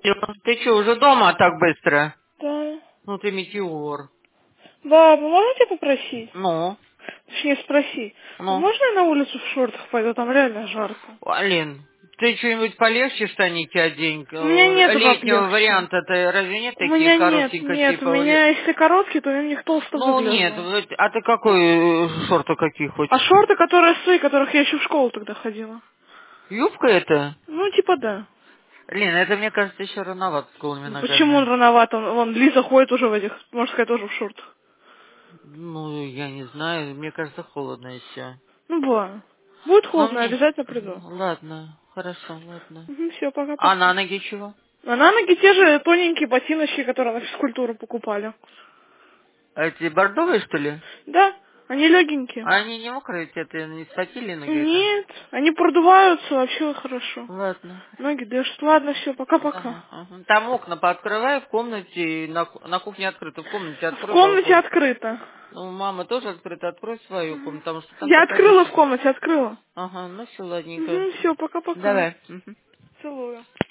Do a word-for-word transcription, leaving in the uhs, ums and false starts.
Ты что, уже дома так быстро? Да. Ну ты метеор. Да, вы можете попросить? Ну, Точнее, спроси. А ну. можно я на улицу в шортах пойду? Там реально жарко. Алин, ты что-нибудь полегче штаники одень? У меня Э, нету Летнего поплегче. варианта-то разве нет У таких меня нет, коротеньких нет. У типа? ле- меня, если короткие, то у них толсто Ну нет, выгляжу. вот, а ты какой э, шорты какие А хочешь? шорты, которые свои, которых я еще в школу тогда ходила? Юбка это? Ну, типа да. Лен, это мне кажется еще рановато с голыми Ну, почему он ногами. рановато? Он- Вон, Лиза ходит уже в этих, можно сказать, тоже в шортах. Ну, я не знаю, мне кажется холодно еще. Ну, бывает. Будет Ну холодно, мне... обязательно приду. Ладно, хорошо, ладно. Все, А пока-пока. на ноги чего? А на ноги те же тоненькие ботиночки, которые на физкультуру покупали. А эти бордовые, что ли? Да, они легенькие. А они не мокрые, тебе ты не схватили ноги это? Нет, они продуваются, вообще хорошо. Ладно. Ноги дышат. Ладно, все, пока-пока. Да, ага. Там окна пооткрывай в комнате, на, ку- на кухне открыто, в комнате В открой комнате балкон. открыто. Ну, мама тоже открыта, открой свою комнату, потому что там Я такая открыла в душно. комнате, открыла. Ага, ну все, ладненько. Угу, все, пока-пока. Давай. Мгм. Целую.